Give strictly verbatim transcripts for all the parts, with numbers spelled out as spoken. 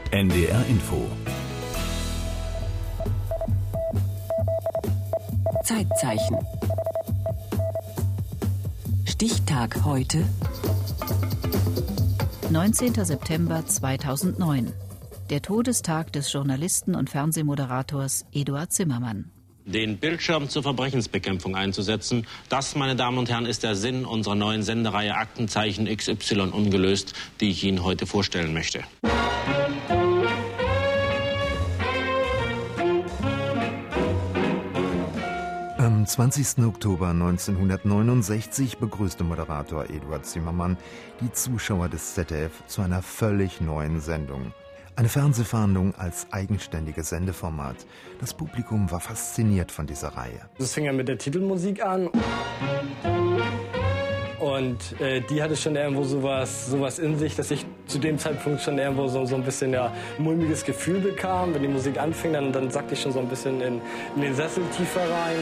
N D R Info. Zeitzeichen. Stichtag heute. neunzehnter September zweitausendneun. Der Todestag des Journalisten und Fernsehmoderators Eduard Zimmermann. Den Bildschirm zur Verbrechensbekämpfung einzusetzen, das, meine Damen und Herren, ist der Sinn unserer neuen Sendereihe Aktenzeichen X Y ungelöst, die ich Ihnen heute vorstellen möchte. Am zwanzigsten Oktober neunzehnhundertneunundsechzig begrüßte Moderator Eduard Zimmermann die Zuschauer des Z D F zu einer völlig neuen Sendung. Eine Fernsehfahndung als eigenständiges Sendeformat. Das Publikum war fasziniert von dieser Reihe. Es fing ja mit der Titelmusik an. Und äh, die hatte schon irgendwo sowas, sowas in sich, dass ich zu dem Zeitpunkt schon irgendwo so, so ein bisschen ja, mulmiges Gefühl bekam. Wenn die Musik anfing, dann, dann sackte ich schon so ein bisschen in, in den Sessel tiefer rein.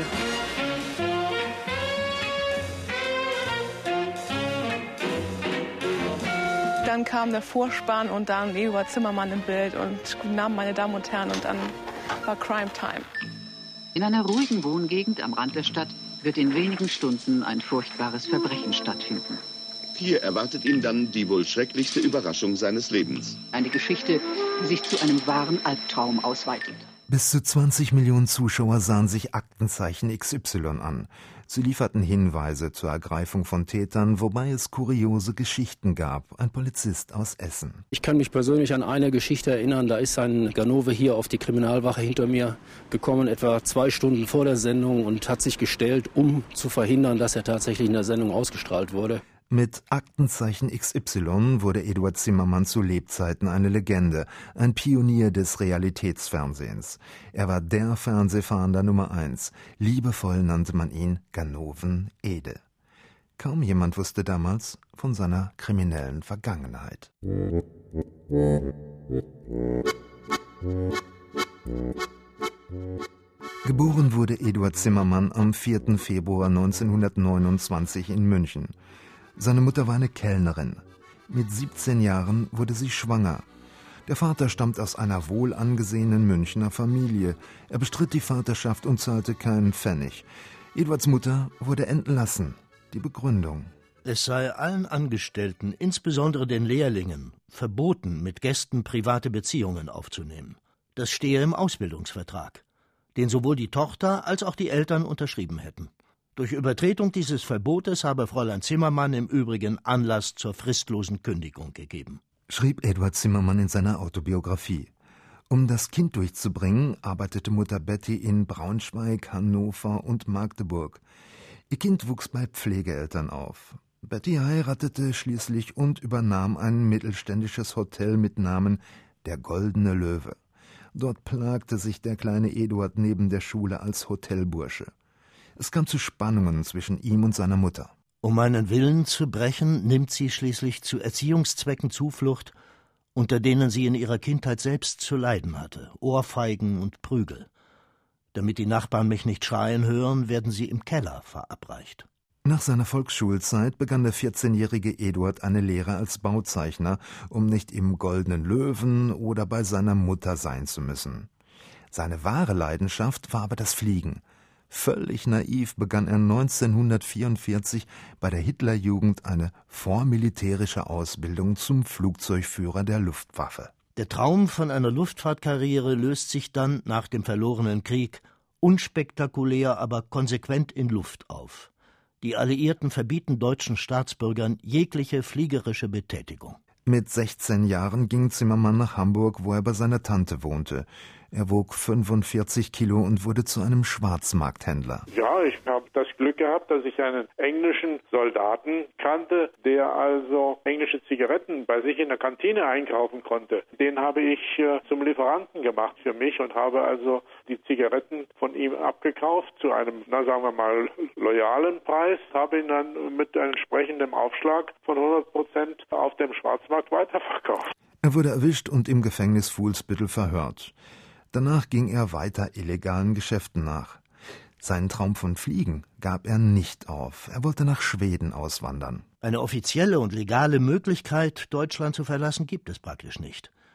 Dann kam der Vorspann und dann Eduard Zimmermann im Bild und guten Abend, meine Damen und Herren, und dann war Crime Time. In einer ruhigen Wohngegend am Rand der Stadt wird in wenigen Stunden ein furchtbares Verbrechen stattfinden. Hier erwartet ihn dann die wohl schrecklichste Überraschung seines Lebens. Eine Geschichte, die sich zu einem wahren Albtraum ausweitet. Bis zu zwanzig Millionen Zuschauer sahen sich Aktenzeichen X Y an. Sie lieferten Hinweise zur Ergreifung von Tätern, wobei es kuriose Geschichten gab. Ein Polizist aus Essen. Ich kann mich persönlich an eine Geschichte erinnern. Da ist ein Ganove hier auf die Kriminalwache hinter mir gekommen, etwa zwei Stunden vor der Sendung, und hat sich gestellt, um zu verhindern, dass er tatsächlich in der Sendung ausgestrahlt wurde. Mit Aktenzeichen X Y wurde Eduard Zimmermann zu Lebzeiten eine Legende, ein Pionier des Realitätsfernsehens. Er war der Fernsehfahnder Nummer eins. Liebevoll nannte man ihn Ganoven Ede. Kaum jemand wusste damals von seiner kriminellen Vergangenheit. Geboren wurde Eduard Zimmermann am vierten Februar neunzehnhundertneunundzwanzig in München. Seine Mutter war eine Kellnerin. Mit siebzehn Jahren wurde sie schwanger. Der Vater stammt aus einer wohl angesehenen Münchner Familie. Er bestritt die Vaterschaft und zahlte keinen Pfennig. Eduards Mutter wurde entlassen. Die Begründung: Es sei allen Angestellten, insbesondere den Lehrlingen, verboten, mit Gästen private Beziehungen aufzunehmen. Das stehe im Ausbildungsvertrag, den sowohl die Tochter als auch die Eltern unterschrieben hätten. Durch Übertretung dieses Verbotes habe Fräulein Zimmermann im Übrigen Anlass zur fristlosen Kündigung gegeben, schrieb Eduard Zimmermann in seiner Autobiografie. Um das Kind durchzubringen, arbeitete Mutter Betty in Braunschweig, Hannover und Magdeburg. Ihr Kind wuchs bei Pflegeeltern auf. Betty heiratete schließlich und übernahm ein mittelständisches Hotel mit Namen Der Goldene Löwe. Dort plagte sich der kleine Eduard neben der Schule als Hotelbursche. Es kam zu Spannungen zwischen ihm und seiner Mutter. Um meinen Willen zu brechen, nimmt sie schließlich zu Erziehungszwecken Zuflucht, unter denen sie in ihrer Kindheit selbst zu leiden hatte, Ohrfeigen und Prügel. Damit die Nachbarn mich nicht schreien hören, werden sie im Keller verabreicht. Nach seiner Volksschulzeit begann der vierzehnjährige Eduard eine Lehre als Bauzeichner, um nicht im Goldenen Löwen oder bei seiner Mutter sein zu müssen. Seine wahre Leidenschaft war aber das Fliegen. Völlig naiv begann er neunzehnhundertvierundvierzig bei der Hitlerjugend eine vormilitärische Ausbildung zum Flugzeugführer der Luftwaffe. Der Traum von einer Luftfahrtkarriere löst sich dann nach dem verlorenen Krieg unspektakulär, aber konsequent in Luft auf. Die Alliierten verbieten deutschen Staatsbürgern jegliche fliegerische Betätigung. Mit sechzehn Jahren ging Zimmermann nach Hamburg, wo er bei seiner Tante wohnte. Er wog fünfundvierzig Kilo und wurde zu einem Schwarzmarkthändler. Ja, ich habe das Glück gehabt, dass ich einen englischen Soldaten kannte, der also englische Zigaretten bei sich in der Kantine einkaufen konnte. Den habe ich äh, zum Lieferanten gemacht für mich und habe also die Zigaretten von ihm abgekauft zu einem, na sagen wir mal, loyalen Preis, habe ihn dann mit entsprechendem Aufschlag von hundert Prozent auf dem Schwarzmarkt weiterverkauft. Er wurde erwischt und im Gefängnis Fuhlsbüttel verhört. Danach ging er weiter illegalen Geschäften nach. Seinen Traum von Fliegen gab er nicht auf. Er wollte nach Schweden auswandern. Eine offizielle und legale Möglichkeit, Deutschland zu verlassen, gibt es praktisch nicht.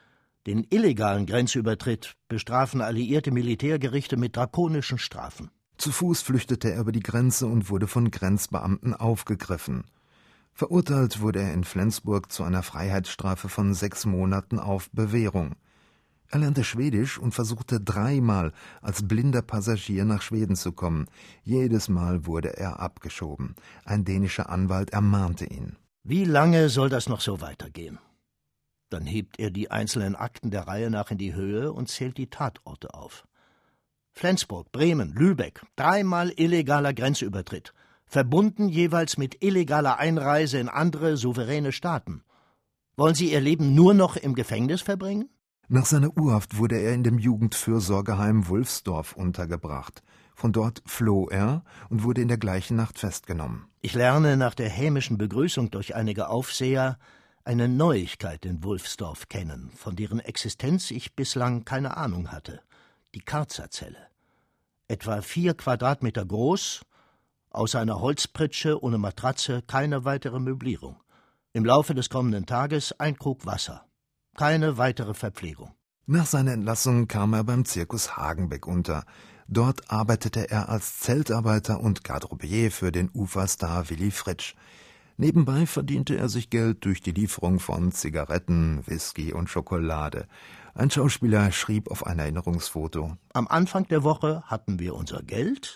Den illegalen Grenzübertritt bestrafen alliierte Militärgerichte mit drakonischen Strafen. Zu Fuß flüchtete er über die Grenze und wurde von Grenzbeamten aufgegriffen. Verurteilt wurde er in Flensburg zu einer Freiheitsstrafe von sechs Monaten auf Bewährung. Er lernte Schwedisch und versuchte dreimal als blinder Passagier nach Schweden zu kommen. Jedes Mal wurde er abgeschoben. Ein dänischer Anwalt ermahnte ihn. Wie lange soll das noch so weitergehen? Dann hebt er die einzelnen Akten der Reihe nach in die Höhe und zählt die Tatorte auf. Flensburg, Bremen, Lübeck, dreimal illegaler Grenzübertritt, verbunden jeweils mit illegaler Einreise in andere souveräne Staaten. Wollen Sie Ihr Leben nur noch im Gefängnis verbringen? Nach seiner Urhaft wurde er in dem Jugendfürsorgeheim Wulfsdorf untergebracht. Von dort floh er und wurde in der gleichen Nacht festgenommen. Ich lerne nach der hämischen Begrüßung durch einige Aufseher eine Neuigkeit in Wulfsdorf kennen, von deren Existenz ich bislang keine Ahnung hatte. Die Karzerzelle. Etwa vier Quadratmeter groß, außer einer Holzpritsche ohne Matratze keine weitere Möblierung. Im Laufe des kommenden Tages ein Krug Wasser. Keine weitere Verpflegung. Nach seiner Entlassung kam er beim Zirkus Hagenbeck unter. Dort arbeitete er als Zeltarbeiter und Garderobier für den Uferstar Willy Fritsch. Nebenbei verdiente er sich Geld durch die Lieferung von Zigaretten, Whisky und Schokolade. Ein Schauspieler schrieb auf ein Erinnerungsfoto: Am Anfang der Woche hatten wir unser Geld,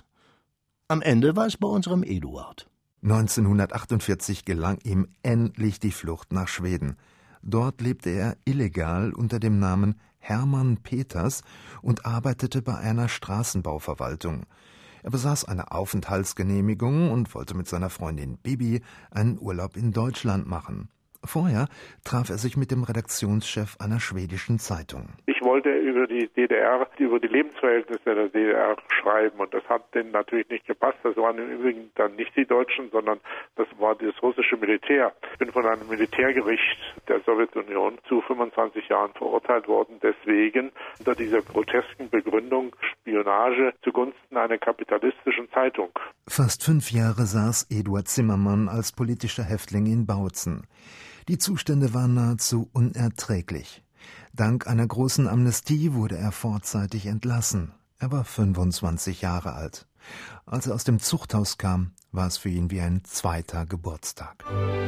am Ende war es bei unserem Eduard. neunzehnhundertachtundvierzig gelang ihm endlich die Flucht nach Schweden. Dort lebte er illegal unter dem Namen Hermann Peters und arbeitete bei einer Straßenbauverwaltung. Er besaß eine Aufenthaltsgenehmigung und wollte mit seiner Freundin Bibi einen Urlaub in Deutschland machen. Vorher traf er sich mit dem Redaktionschef einer schwedischen Zeitung. Ich wollte über die D D R, über die Lebensverhältnisse der D D R schreiben und das hat denen natürlich nicht gepasst. Das waren im Übrigen dann nicht die Deutschen, sondern das war das russische Militär. Ich bin von einem Militärgericht der Sowjetunion zu fünfundzwanzig Jahren verurteilt worden, deswegen unter dieser grotesken Begründung Spionage zugunsten einer kapitalistischen Zeitung. Fast fünf Jahre saß Eduard Zimmermann als politischer Häftling in Bautzen. Die Zustände waren nahezu unerträglich. Dank einer großen Amnestie wurde er vorzeitig entlassen. Er war fünfundzwanzig Jahre alt. Als er aus dem Zuchthaus kam, war es für ihn wie ein zweiter Geburtstag.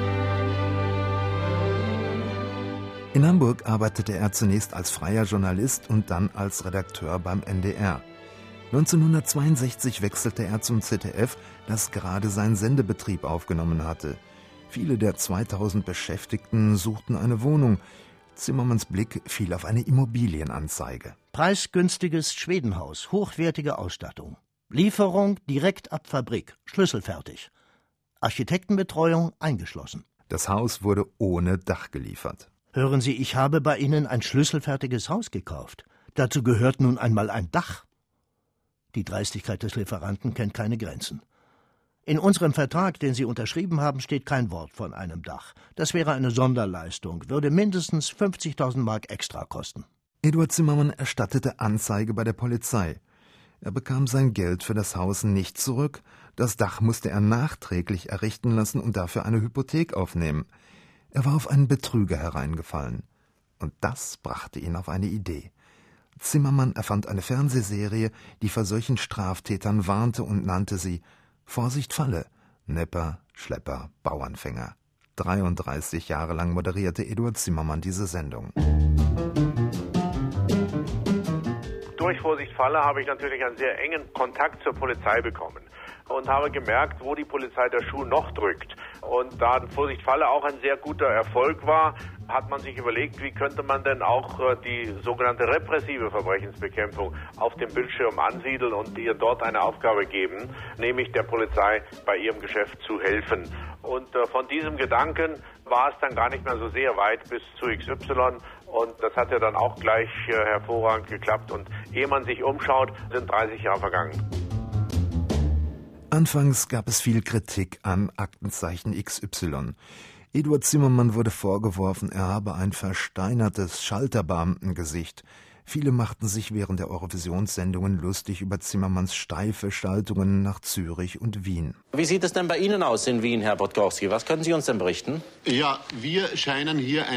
In Hamburg arbeitete er zunächst als freier Journalist und dann als Redakteur beim N D R. neunzehnhundertzweiundsechzig wechselte er zum Z D F, das gerade seinen Sendebetrieb aufgenommen hatte. Viele der zweitausend Beschäftigten suchten eine Wohnung. Zimmermanns Blick fiel auf eine Immobilienanzeige. Preisgünstiges Schwedenhaus, hochwertige Ausstattung. Lieferung direkt ab Fabrik, schlüsselfertig. Architektenbetreuung eingeschlossen. Das Haus wurde ohne Dach geliefert. Hören Sie, ich habe bei Ihnen ein schlüsselfertiges Haus gekauft. Dazu gehört nun einmal ein Dach. Die Dreistigkeit des Lieferanten kennt keine Grenzen. In unserem Vertrag, den Sie unterschrieben haben, steht kein Wort von einem Dach. Das wäre eine Sonderleistung, würde mindestens fünfzigtausend Mark extra kosten. Eduard Zimmermann erstattete Anzeige bei der Polizei. Er bekam sein Geld für das Haus nicht zurück. Das Dach musste er nachträglich errichten lassen und dafür eine Hypothek aufnehmen. Er war auf einen Betrüger hereingefallen. Und das brachte ihn auf eine Idee. Zimmermann erfand eine Fernsehserie, die vor solchen Straftätern warnte und nannte sie Vorsicht Falle, Nepper, Schlepper, Bauernfänger. dreiunddreißig Jahre lang moderierte Eduard Zimmermann diese Sendung. Durch Vorsicht Falle habe ich natürlich einen sehr engen Kontakt zur Polizei bekommen und habe gemerkt, wo die Polizei der Schuh noch drückt. Und da Vorsicht Falle auch ein sehr guter Erfolg war, hat man sich überlegt, wie könnte man denn auch die sogenannte repressive Verbrechensbekämpfung auf dem Bildschirm ansiedeln und ihr dort eine Aufgabe geben, nämlich der Polizei bei ihrem Geschäft zu helfen. Und von diesem Gedanken war es dann gar nicht mehr so sehr weit bis zu X Y und das hat ja dann auch gleich hervorragend geklappt und ehe man sich umschaut, sind dreißig Jahre vergangen. Anfangs gab es viel Kritik an Aktenzeichen X Y. Eduard Zimmermann wurde vorgeworfen, er habe ein versteinertes Schalterbeamtengesicht. Viele machten sich während der Eurovisionssendungen lustig über Zimmermanns steife Schaltungen nach Zürich und Wien. Wie sieht es denn bei Ihnen aus in Wien, Herr Podgorski? Was können Sie uns denn berichten? Ja, wir scheinen hier eine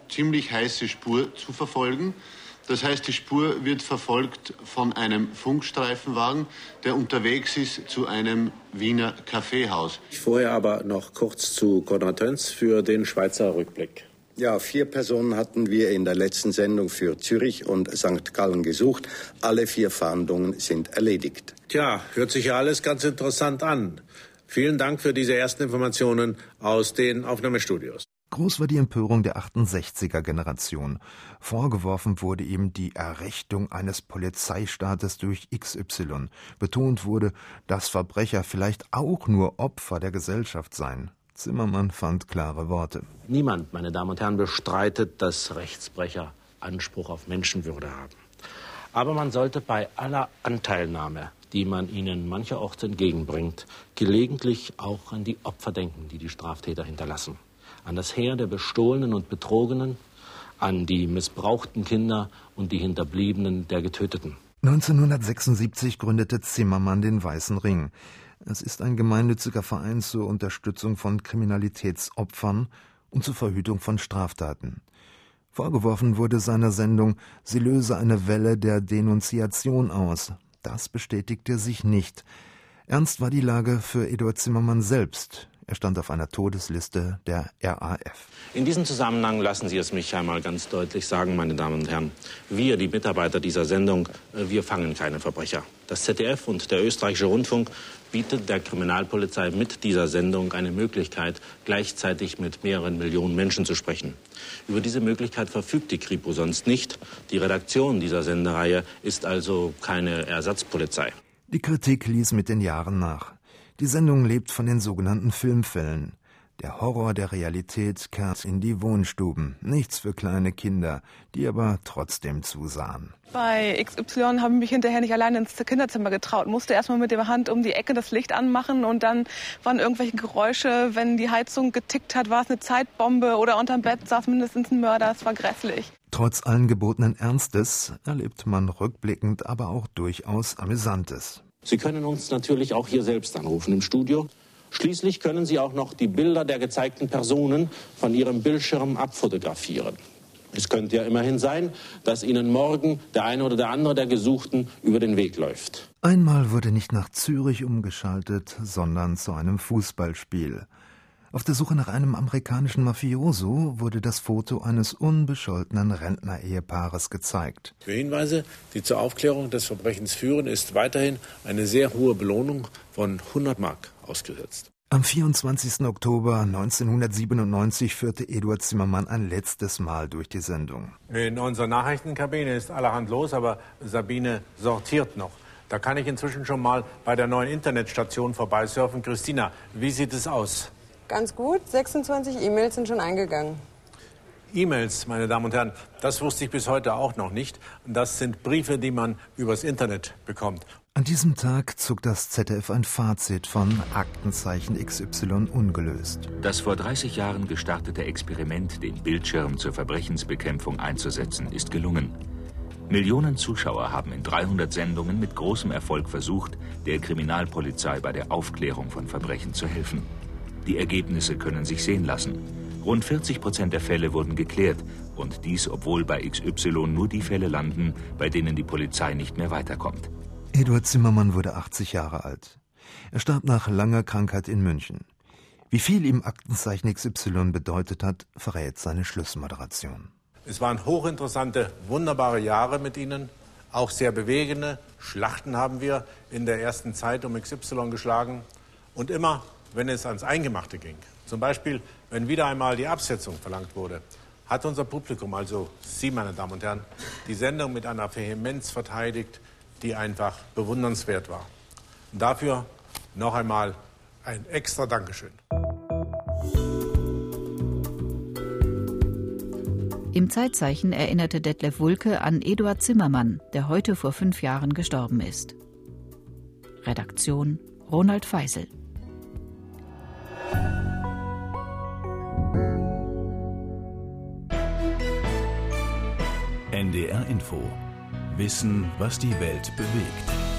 ziemlich heiße Spur zu verfolgen. Das heißt, die Spur wird verfolgt von einem Funkstreifenwagen, der unterwegs ist zu einem Wiener Kaffeehaus. Vorher aber noch kurz zu Konrad Töns für den Schweizer Rückblick. Ja, vier Personen hatten wir in der letzten Sendung für Zürich und Sankt Gallen gesucht. Alle vier Fahndungen sind erledigt. Tja, hört sich ja alles ganz interessant an. Vielen Dank für diese ersten Informationen aus den Aufnahmestudios. Groß war die Empörung der achtundsechziger-Generation. Vorgeworfen wurde ihm die Errichtung eines Polizeistaates durch X Y. Betont wurde, dass Verbrecher vielleicht auch nur Opfer der Gesellschaft seien. Zimmermann fand klare Worte. Niemand, meine Damen und Herren, bestreitet, dass Rechtsbrecher Anspruch auf Menschenwürde haben. Aber man sollte bei aller Anteilnahme, die man ihnen mancherorts entgegenbringt, gelegentlich auch an die Opfer denken, die die Straftäter hinterlassen. An das Heer der Bestohlenen und Betrogenen, an die missbrauchten Kinder und die Hinterbliebenen der Getöteten. neunzehnhundertsechsundsiebzig gründete Zimmermann den Weißen Ring. Es ist ein gemeinnütziger Verein zur Unterstützung von Kriminalitätsopfern und zur Verhütung von Straftaten. Vorgeworfen wurde seiner Sendung, sie löse eine Welle der Denunziation aus. Das bestätigte sich nicht. Ernst war die Lage für Eduard Zimmermann selbst. Er stand auf einer Todesliste der R A F. In diesem Zusammenhang lassen Sie es mich einmal ganz deutlich sagen, meine Damen und Herren. Wir, die Mitarbeiter dieser Sendung, wir fangen keine Verbrecher. Das Z D F und der österreichische Rundfunk bietet der Kriminalpolizei mit dieser Sendung eine Möglichkeit, gleichzeitig mit mehreren Millionen Menschen zu sprechen. Über diese Möglichkeit verfügt die Kripo sonst nicht. Die Redaktion dieser Sendereihe ist also keine Ersatzpolizei. Die Kritik ließ mit den Jahren nach. Die Sendung lebt von den sogenannten Filmfällen. Der Horror der Realität kehrt in die Wohnstuben. Nichts für kleine Kinder, die aber trotzdem zusahen. Bei X Y habe ich mich hinterher nicht alleine ins Kinderzimmer getraut. Musste erstmal mit der Hand um die Ecke das Licht anmachen und dann waren irgendwelche Geräusche. Wenn die Heizung getickt hat, war es eine Zeitbombe oder unterm Bett saß mindestens ein Mörder. Es war grässlich. Trotz allen gebotenen Ernstes erlebt man rückblickend aber auch durchaus Amüsantes. Sie können uns natürlich auch hier selbst anrufen im Studio. Schließlich können Sie auch noch die Bilder der gezeigten Personen von Ihrem Bildschirm abfotografieren. Es könnte ja immerhin sein, dass Ihnen morgen der eine oder der andere der Gesuchten über den Weg läuft. Einmal wurde nicht nach Zürich umgeschaltet, sondern zu einem Fußballspiel. Auf der Suche nach einem amerikanischen Mafioso wurde das Foto eines unbescholtenen Rentner-Ehepaares gezeigt. Für Hinweise, die zur Aufklärung des Verbrechens führen, ist weiterhin eine sehr hohe Belohnung von hundert Mark ausgesetzt. Am vierundzwanzigsten Oktober neunzehnhundertsiebenundneunzig führte Eduard Zimmermann ein letztes Mal durch die Sendung. In unserer Nachrichtenkabine ist allerhand los, aber Sabine sortiert noch. Da kann ich inzwischen schon mal bei der neuen Internetstation vorbeisurfen. Christina, wie sieht es aus? Ganz gut, sechsundzwanzig E-Mails sind schon eingegangen. E-Mails, meine Damen und Herren, das wusste ich bis heute auch noch nicht. Das sind Briefe, die man übers Internet bekommt. An diesem Tag zog das Z D F ein Fazit von Aktenzeichen X Y ungelöst. Das vor dreißig Jahren gestartete Experiment, den Bildschirm zur Verbrechensbekämpfung einzusetzen, ist gelungen. Millionen Zuschauer haben in dreihundert Sendungen mit großem Erfolg versucht, der Kriminalpolizei bei der Aufklärung von Verbrechen zu helfen. Die Ergebnisse können sich sehen lassen. Rund vierzig Prozent der Fälle wurden geklärt. Und dies, obwohl bei X Y nur die Fälle landen, bei denen die Polizei nicht mehr weiterkommt. Eduard Zimmermann wurde achtzig Jahre alt. Er starb nach langer Krankheit in München. Wie viel ihm Aktenzeichen X Y bedeutet hat, verrät seine Schlussmoderation. Es waren hochinteressante, wunderbare Jahre mit Ihnen. Auch sehr bewegende Schlachten haben wir in der ersten Zeit um X Y geschlagen. Und immer, wenn es ans Eingemachte ging, zum Beispiel, wenn wieder einmal die Absetzung verlangt wurde, hat unser Publikum, also Sie, meine Damen und Herren, die Sendung mit einer Vehemenz verteidigt, die einfach bewundernswert war. Und dafür noch einmal ein extra Dankeschön. Im Zeitzeichen erinnerte Detlef Wulke an Eduard Zimmermann, der heute vor fünf Jahren gestorben ist. Redaktion Ronald Feisel. N D R Info. Wissen, was die Welt bewegt.